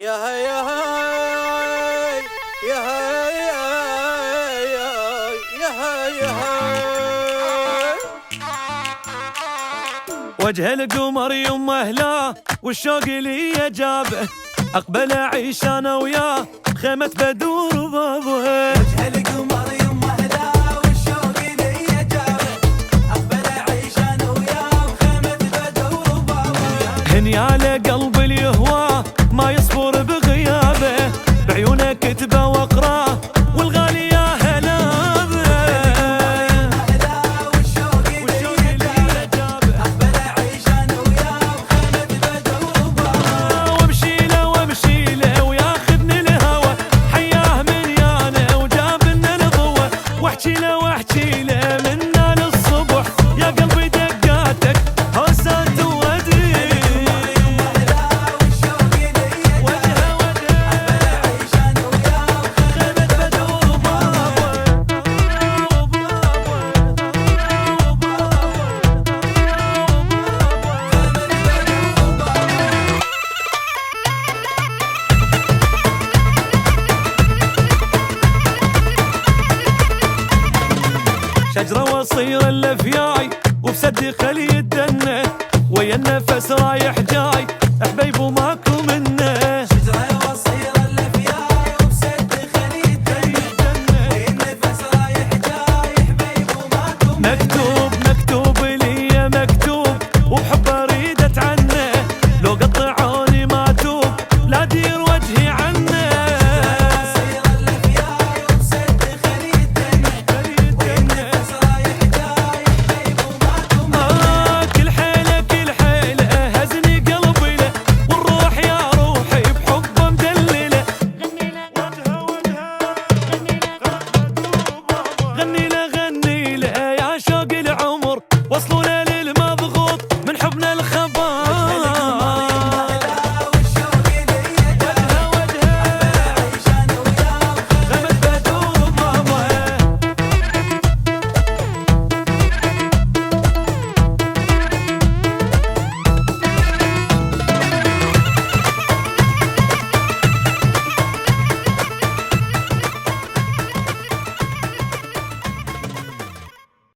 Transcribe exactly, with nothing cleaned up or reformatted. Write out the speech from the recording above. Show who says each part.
Speaker 1: يا هيا هاي يا هيا يا هيا هاي.
Speaker 2: وجه القمر يمه لا والشوق لي جابه، اقبل اعيش انا وياه خيمة بدور بابه.
Speaker 3: وجه القمر يمه لا والشوق لي جابه، اقبل اعيش انا وياه خيمة بدور بابه.
Speaker 2: هنياله قلب اليهواه ما يصبر بغيابه، بعيونه كتبه واقراه والغالي يا هلا به.
Speaker 3: والشوق لي جابه، اقبل اعيش انا وياه خيمة بدور بابه.
Speaker 2: وامشي له وامشي له وياخذني الهوى، حياه من يانا وجاب لنا الضوى، واحكي له واحكي له منا للصبح يا قلبي دقاتك هوسات وودي. شجرة وصير الافياي وبسد خلي الدنه، ويا النفس رايح جاي حبيب وما